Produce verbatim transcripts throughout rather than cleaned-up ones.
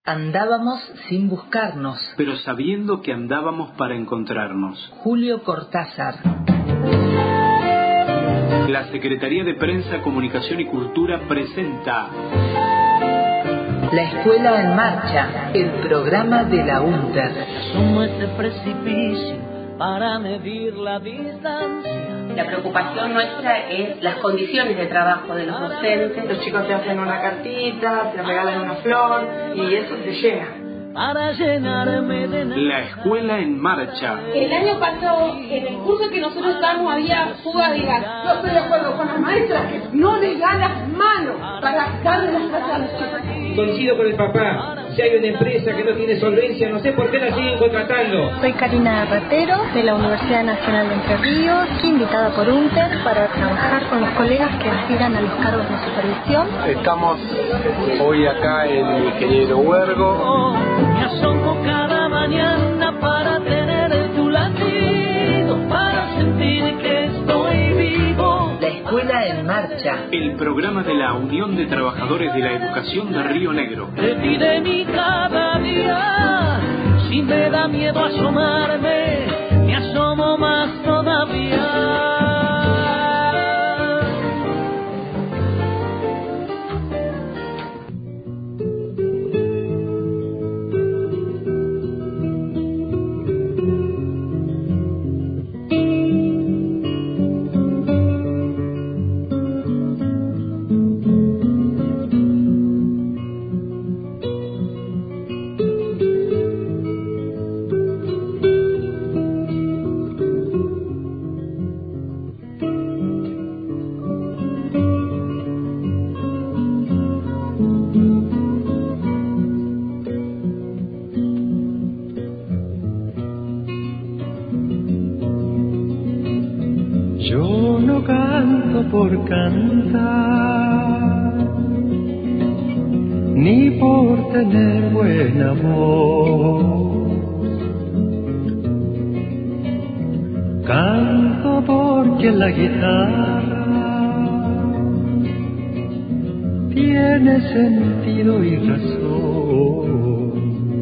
Andábamos sin buscarnos, pero sabiendo que andábamos para encontrarnos. Julio Cortázar. La Secretaría de Prensa, Comunicación y Cultura presenta La Escuela en Marcha, el programa de la UNTER. Asumo este precipicio para medir la distancia. La preocupación nuestra es las condiciones de trabajo de los docentes. Los chicos te hacen una cartita, te regalan una flor y eso te llena. Para llenarme de nada. La Escuela en Marcha. El año pasado, en el curso que nosotros estábamos, había fuga de gas. Yo estoy de acuerdo con las maestras que no le dan las manos para darle las clases a los chicos. Coincido con el papá. Si hay una empresa que no tiene solvencia, no sé por qué la siguen contratando. Soy Karina Ratero, de la Universidad Nacional de Entre Ríos, invitada por UNTER para trabajar con los colegas que aspiran a los cargos de supervisión. Estamos hoy acá en Ingeniero Huergo. Me asomo cada mañana para tener tu latido, para sentir que estoy vivo. La Escuela en Marcha, el programa de la Unión de Trabajadores de la Educación de Río Negro. Te pide mi cada día, si me da miedo asomarme, me asomo más todavía. Yo no canto por cantar, ni por tener buena voz. Canto porque la guitarra tiene sentido y razón.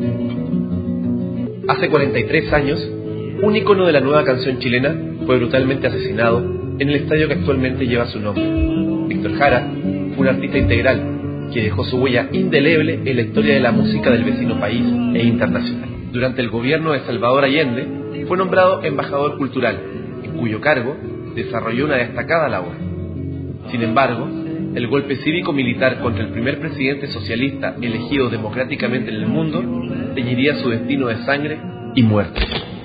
Hace cuarenta y tres años, un ícono de la nueva canción chilena fue brutalmente asesinado en el estadio que actualmente lleva su nombre. Víctor Jara fue un artista integral que dejó su huella indeleble en la historia de la música del vecino país e internacional. Durante el gobierno de Salvador Allende fue nombrado embajador cultural, en cuyo cargo desarrolló una destacada labor. Sin embargo, el golpe cívico-militar contra el primer presidente socialista elegido democráticamente en el mundo teñiría su destino de sangre y muerte.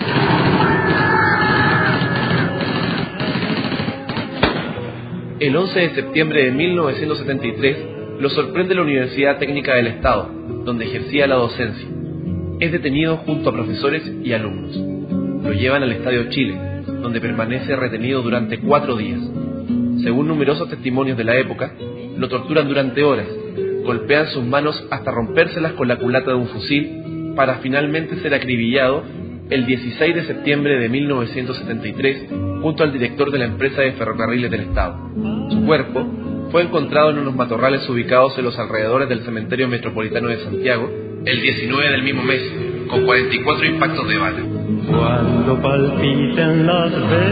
El once de septiembre de mil novecientos setenta y tres lo sorprende la Universidad Técnica del Estado, donde ejercía la docencia. Es detenido junto a profesores y alumnos. Lo llevan al Estadio Chile, donde permanece retenido durante cuatro días. Según numerosos testimonios de la época, lo torturan durante horas, golpean sus manos hasta rompérselas con la culata de un fusil, para finalmente ser acribillado el dieciséis de septiembre de mil novecientos setenta y tres junto al director de la empresa de ferrocarriles del Estado. Su cuerpo fue encontrado en unos matorrales ubicados en los alrededores del cementerio metropolitano de Santiago el diecinueve del mismo mes, con cuarenta y cuatro impactos de bala. Cuando palpitan las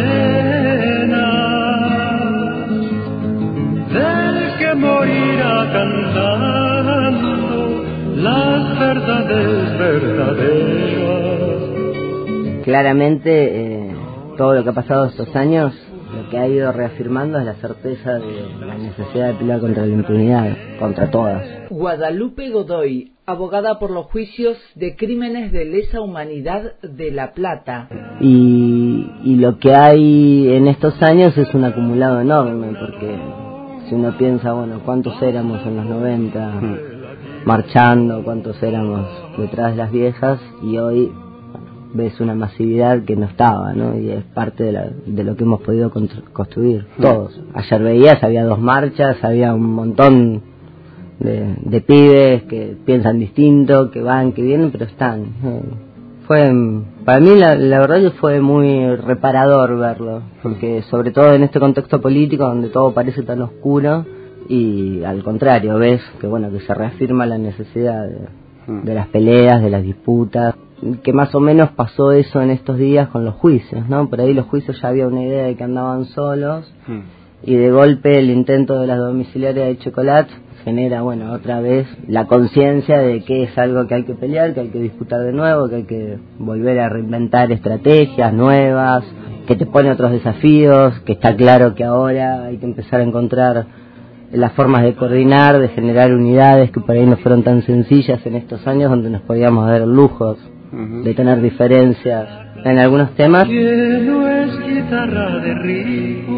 venas del que morirá cantando las verdades verdaderas. Claramente, eh, todo lo que ha pasado estos años, lo que ha ido reafirmando es la certeza de la necesidad de pelear contra la impunidad, contra todas. Guadalupe Godoy, abogada por los juicios de crímenes de lesa humanidad de La Plata. Y, y lo que hay en estos años es un acumulado enorme, porque si uno piensa, bueno, ¿cuántos éramos en los noventa marchando? ¿Cuántos éramos detrás de las viejas? Y hoy ves una masividad que no estaba, ¿no? Y es parte de, la, de lo que hemos podido construir, todos. Ayer veías, había dos marchas, había un montón de, de pibes que piensan distinto, que van, que vienen, pero están. Fue, para mí la, la verdad que fue muy reparador verlo, porque sobre todo en este contexto político donde todo parece tan oscuro, y al contrario, ves que bueno, que se reafirma la necesidad de de las peleas, de las disputas, que más o menos pasó eso en estos días con los juicios, ¿no? Por ahí los juicios ya había una idea de que andaban solos, mm. y de golpe el intento de las domiciliarias de Chocolat genera, bueno, otra vez la conciencia de que es algo que hay que pelear, que hay que disputar de nuevo, que hay que volver a reinventar estrategias nuevas, que te pone otros desafíos, que está claro que ahora hay que empezar a encontrar las formas de coordinar, de generar unidades que por ahí no fueron tan sencillas en estos años, donde nos podíamos dar lujos uh-huh. de tener diferencias en algunos temas. Que no es guitarra de rico,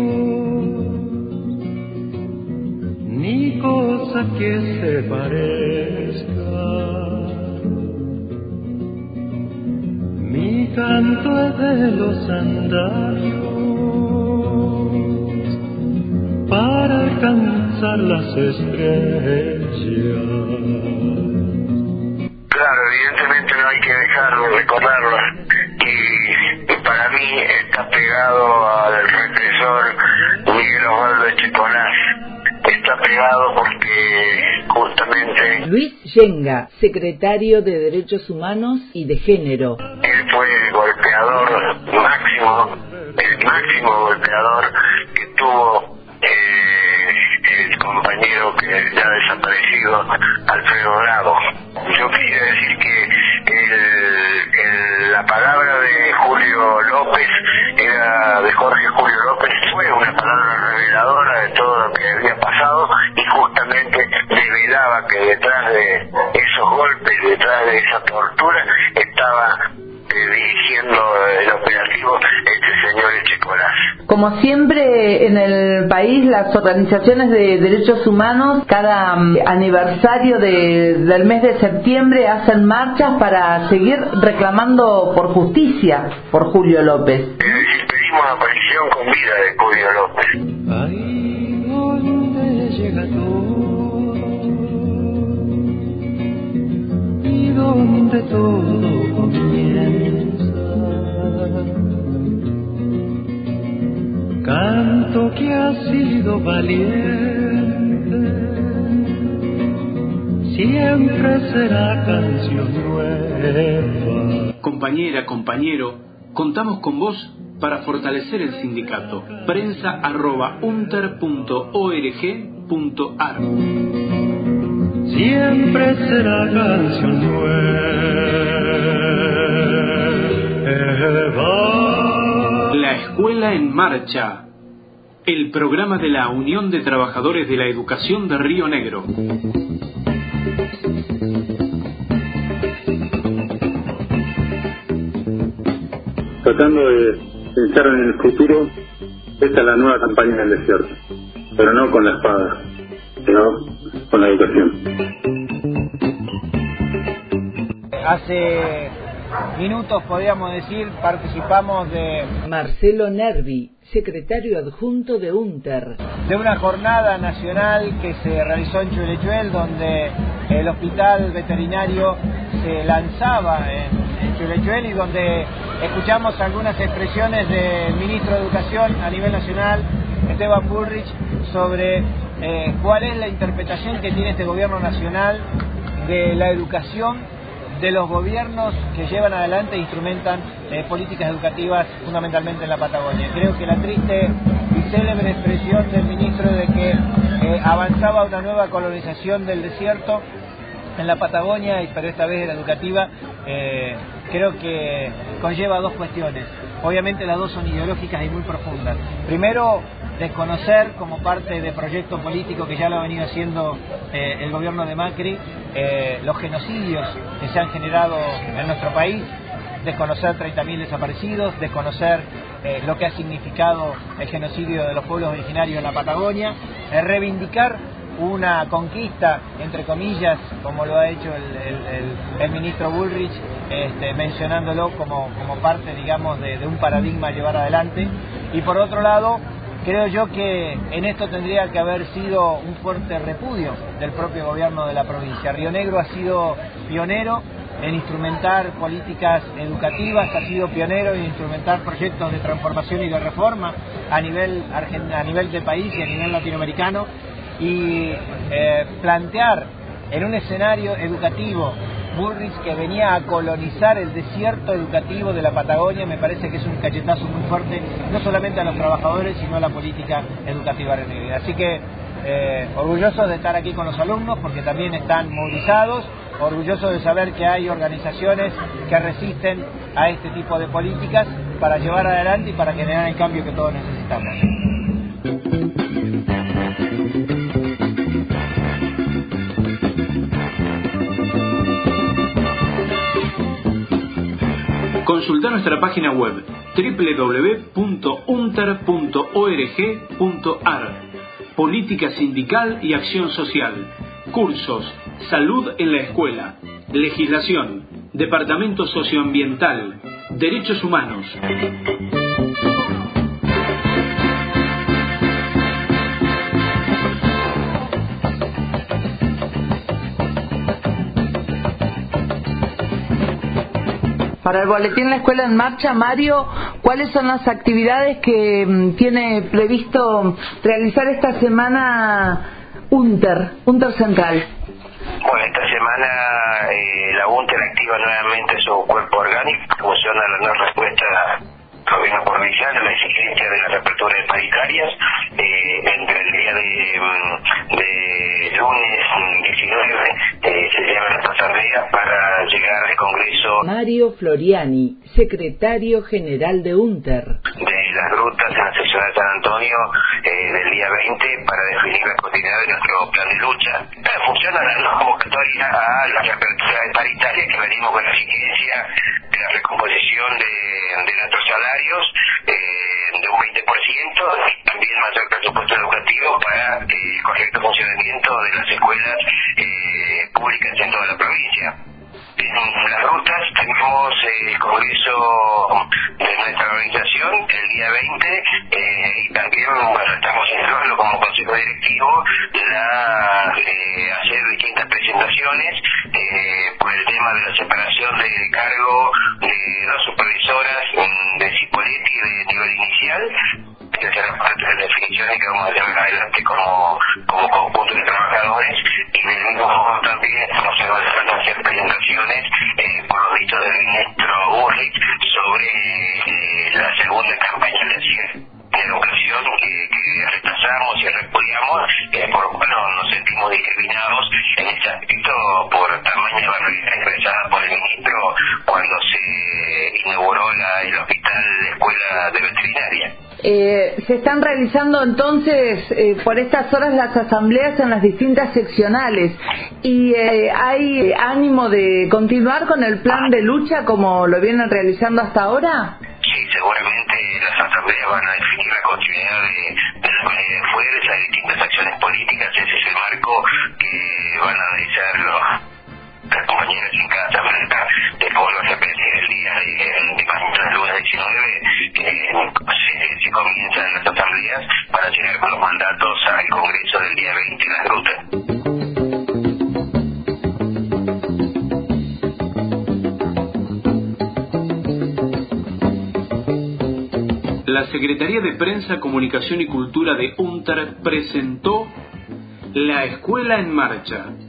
ni cosa que se parezca. Mi canto es de los andarios para alcanzar las estrellas. Claro, evidentemente no hay que dejar de recordarlo, y, y para mí está pegado al represor Miguel Osvaldo Echeconás. Está pegado porque justamente... Luis Yenga, secretario de Derechos Humanos y de Género. Él fue el golpeador máximo, el máximo golpeador que tuvo eh, el compañero que ya desaparecido, Alfredo Bravo. Yo quisiera decir que el, el, la palabra de Julio López, era de Jorge Julio López, fue una palabra reveladora de todo lo que había pasado, y justamente revelaba que detrás de esos golpes, detrás de esa tortura, estaba eh, dirigiendo el operativo este señor Echeconás. Como siempre en el país, las organizaciones de derechos humanos cada um, aniversario de, del mes de septiembre hacen marchas para seguir reclamando por justicia por Julio López. Eh, pedimos la aparición con vida de Julio López. Ahí donde llega todo y donde todo comienza, canto que ha sido valiente, siempre será canción nueva. Compañera, compañero, contamos con vos para fortalecer el sindicato. Prensa arroba unter punto org punto ar. Siempre será canción nueva. La Escuela en Marcha, el programa de la Unión de Trabajadores de la Educación de Río Negro. Tratando de pensar en el futuro, esta es la nueva campaña del desierto, pero no con la espada, sino con la educación. Hace minutos, podríamos decir, participamos de... Marcelo Nervi, secretario adjunto de UNTER. De una jornada nacional que se realizó en Chulechuel, donde el hospital veterinario se lanzaba en, en Chulechuel, y donde escuchamos algunas expresiones del ministro de Educación a nivel nacional, Esteban Bullrich, sobre eh, cuál es la interpretación que tiene este gobierno nacional de la educación, de los gobiernos que llevan adelante e instrumentan eh, políticas educativas fundamentalmente en la Patagonia. Creo que la triste y célebre expresión del ministro de que eh, avanzaba una nueva colonización del desierto en la Patagonia, y pero esta vez era educativa, eh, creo que conlleva dos cuestiones. Obviamente las dos son ideológicas y muy profundas. Primero, desconocer como parte de proyecto político que ya lo ha venido haciendo eh, el gobierno de Macri, eh, los genocidios que se han generado en nuestro país, desconocer treinta mil desaparecidos, desconocer eh, lo que ha significado el genocidio de los pueblos originarios en la Patagonia, eh, reivindicar una conquista, entre comillas, como lo ha hecho el, el, el, el ministro Bullrich, este, mencionándolo como, como parte, digamos, de, de un paradigma a llevar adelante. Y por otro lado, creo yo que en esto tendría que haber sido un fuerte repudio del propio gobierno de la provincia. Río Negro ha sido pionero en instrumentar políticas educativas, ha sido pionero en instrumentar proyectos de transformación y de reforma a nivel, a nivel de país y a nivel latinoamericano, y eh, plantear en un escenario educativo Bullrich, que venía a colonizar el desierto educativo de la Patagonia. Me parece que es un cachetazo muy fuerte, no solamente a los trabajadores, sino a la política educativa rionegrina. Así que eh, orgullosos de estar aquí con los alumnos, porque también están movilizados, orgullosos de saber que hay organizaciones que resisten a este tipo de políticas para llevar adelante y para generar el cambio que todos necesitamos. Consulta nuestra página web doble u doble u doble u punto unter punto org punto ar. Política sindical y acción social. Cursos. Salud en la escuela. Legislación. Departamento socioambiental. Derechos humanos. Para el boletín La Escuela en Marcha, Mario, ¿cuáles son las actividades que mm, tiene previsto realizar esta semana UNTER, UNTER Central? Bueno, esta semana eh, la UNTER activa nuevamente su cuerpo orgánico en función a la no respuesta del gobierno provincial a la exigencia de la reapertura de paritarias. Eh, entre el día de, de lunes diecinueve eh, se llevan las asambleas para llegar al Congreso. Mario Floriani, secretario general de UNTER. De las grutas en la sección de San Antonio eh, del día veinte para definir la continuidad de nuestro plan de lucha. Eh, funciona la no convocatoria a la reapertura de paritarias, que venimos con la exigencia de la recomposición de, de nuestros salarios eh, de un veinte por ciento y también mayor presupuesto educativo para eh, el correcto funcionamiento de las escuelas eh, públicas en toda la provincia. En las rutas tenemos eh, el congreso de nuestra organización el día veinte eh, y también, bueno, estamos en como consejo directivo la eh, hacer distintas presentaciones eh, por el tema de la separación de cargo de dos supervisoras de Cipolletti de nivel inicial, que será parte de las definiciones que vamos a llevar adelante como, como conjunto de trabajadores, y del mismo modo también estamos evaluando hacer presentaciones eh, por los dichos del ministro Bullrich sobre eh, la segunda campaña de cierre de educación que, que rechazamos y repudiamos, eh, por lo cual no, nos sentimos discriminados en ese aspecto por tamaña barrera expresada por el ministro cuando se inauguró la, el hospital de escuela de veterinaria. Eh, se están realizando entonces eh, por estas horas las asambleas en las distintas seccionales y eh, ¿hay ánimo de continuar con el plan de lucha como lo vienen realizando hasta ahora? Sí, seguramente las asambleas van a definir la continuidad de, de la unidad de fuerza, de distintas acciones políticas. Ese es el marco que van a analizar los, las compañeras en cada asamblea. Después lo a repetir el día de, de mañana, lunes diecinueve, eh, se, se comienzan las asambleas para llegar con los mandatos al Congreso del día veinte en las rutas. La Secretaría de Prensa, Comunicación y Cultura de UNTER presentó La Escuela en Marcha.